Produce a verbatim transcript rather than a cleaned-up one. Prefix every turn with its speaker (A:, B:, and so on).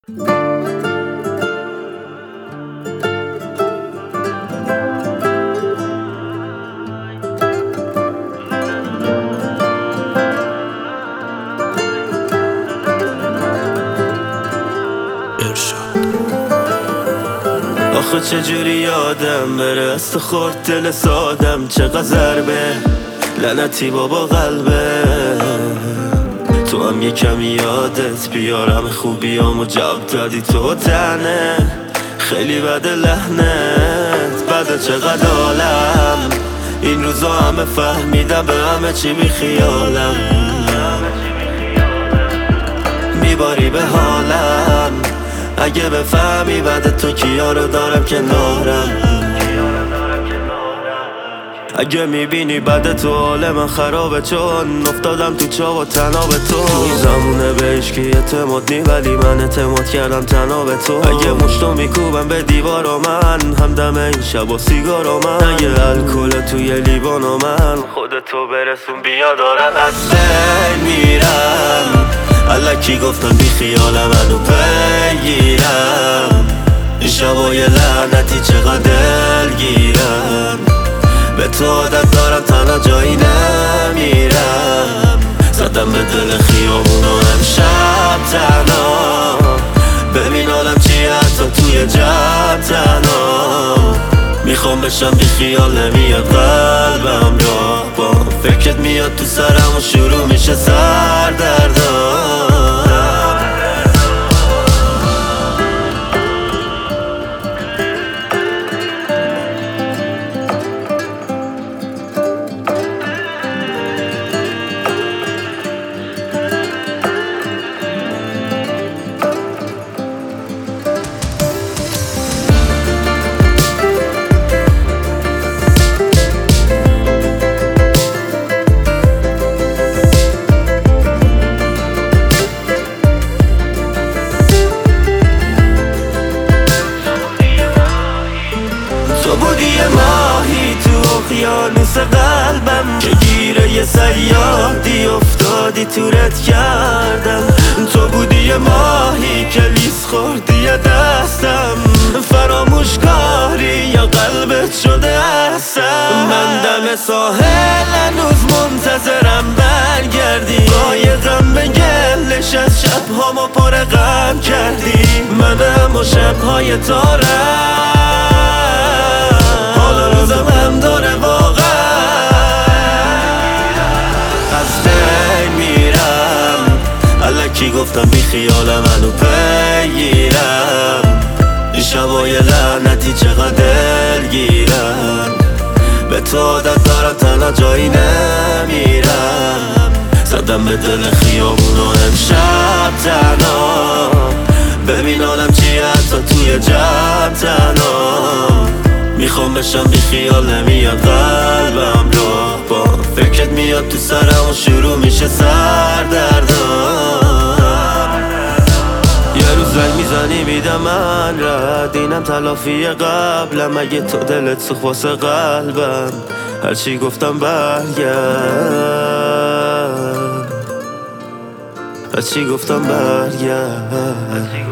A: آخه چجوری یادم بره است خورد دل سادم، چقدر ضربه لعنتی بابا قلبه. تو هم یه کمی یادت بیارم خوبیامو جواب دادی تو تنه، خیلی بده لحنت بده چقدر عالم. این روزا همه فهمیدم به همه چی بی خیالم، میباری به حالم. اگه بفهمی بعد تو کیا رو دارم کنارم، اگه میبینی بعد تو حال من خرابه، چون افتادم تو چا و تنها به تو. این زمونه به عشقی اعتماد نی ولی من اعتماد کردم تنها به تو. اگه مشتو میکوبم به دیوار و من همدم این شب و سیگار و من، اگه الکل توی لیوان و من خودتو برسون بیا دارم از بین میرم. الکی گفتم بی خیال منو بگیرم، این شبای لعنتی چقدر دلگیرم. به تو عادت دارم تنها جایی نمیرم، زدم به دل خیابون و امشب تنها. ببین آدم چیه حتی توی جب تنها، میخوام بشم بی خیال نمیاد قلبم را با فکرت میاد تو سرم و شروع میشه سردردم. تو بودی یه ماهی تو اقیانوس قلبم، که گیره یه صیادی افتادی تورت کردم. تو بودی یه ماهی که لیس خوردی دستم، فراموش کاری یا قلبت شده هستم. من دم ساحل هنوز منتظرم برگردی، قایقم به گلش از شبهامو پر غم کردی. منم و شبهای تارم روزم هم داره واقعا، از بین میرم. الکی گفتم بی خیال منو بگیرم، این شبای لعنتی چقدر دلگیرم. به تو عادت دارم تنها جایی نمیرم، زدم به دل خیابون و امشب تنها. ببین آدم چیه حتی توی جب تنها، میخوام بشم بی خیال نمیاد قلبم را با فکرت میاد تو سرم و شروع میشه سردردم. یه روز زنگ میزنی میدم من رد، اینم تلافی قبلم. اگه تو دلت سوخت واسه قلبم هرچی گفتم برگرد، هرچی گفتم برگرد.